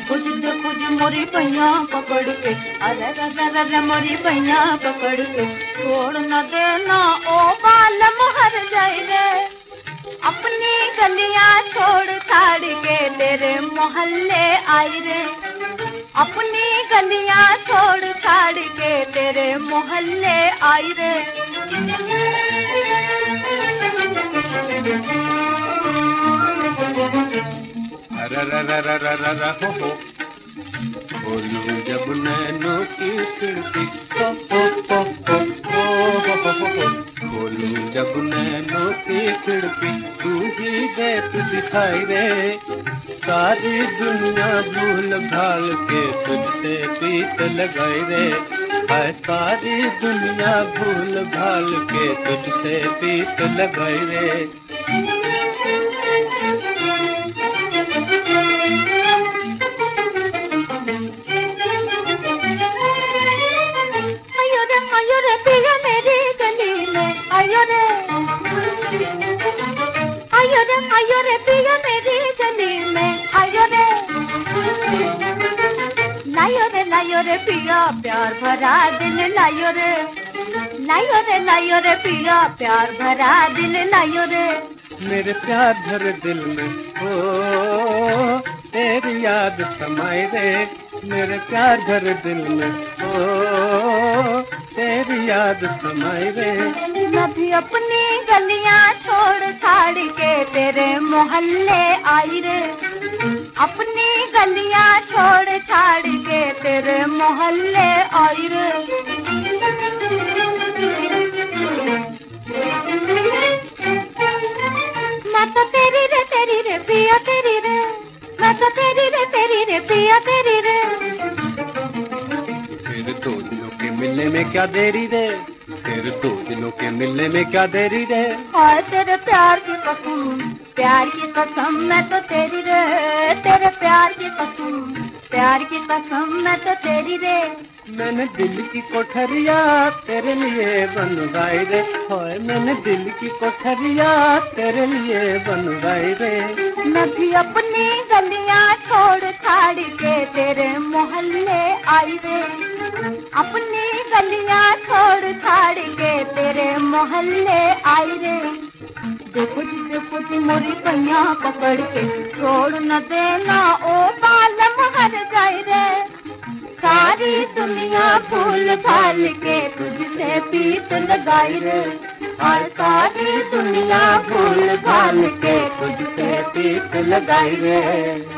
खुद मोरी पैया पकड़ के, अरे रे मोरी पैया पकड़ के, छोड़ न देना ओ बालम हर जाए रे। अपनी गलियां छोड़ छाड़ के तेरे मोहल्ले आई रे, अपनी गलियां छोड़ छाड़ के तेरे मोहल्ले आई रे। हो बोलूं जब नैनों की खिड़की, बोलूं जब नैनों की खिड़की, तू ही देख दिखाई रे। सारी दुनिया भूल भाल के तुझसे प्रीत लगाई रे, हाय सारी दुनिया भूल भाल के तुझसे प्रीत लगाई रे। आयो रे पिया मेरी गली में, आयो रे पिया मेरी गली में, आयो रे पिया प्यार भरा दिल लायो रे, लायो रे पिया प्यार भरा दिल लायो रे। मेरे प्यार भरे दिल में ओ तेरी याद समाई रे, मेरे प्यार भरे दिल में ओ तेरी याद समाई रे। मैं भी अपनी गलियां छोड़ छाड़ के तेरे मोहल्ले आई रे, अपनी गलियां छोड़ छाड़ के तेरे मोहल्ले आई रे। मैं तो तेरी रे पिया तेरी रे, मैं तो तेरी रे पिया तेरी रे। फिर दो दिनों के मिलने में क्या देरी रे, फिर दो दिनों के मिलने में क्या देरी रे। हाय तेरे प्यार की कसम, प्यार की कसम मैं तो तेरी रे, तेरे प्यार की कसम, प्यार की कसम मैं तो तेरी रे। मैंने दिल की कोठरिया तेरे लिए बनवाई रे, हाय मैंने दिल की कोठरिया तेरे लिए बनवाई रे। मैं भी अपनी गलियां छोड़ छाड़ के तेरे मोहल्ले आई रे, अपनी गलियां छोड़ छाड़ के तेरे मोहल्ले आई रे। देखो जी मोरी पैया पकड़ के, छोड़ न देना ओ बालम हर जाए रे। सारी दुनिया भूल भाल के तुझसे प्रीत लगाई रे, और सारी दुनिया भूल भाल के तुझसे प्रीत लगाई रे।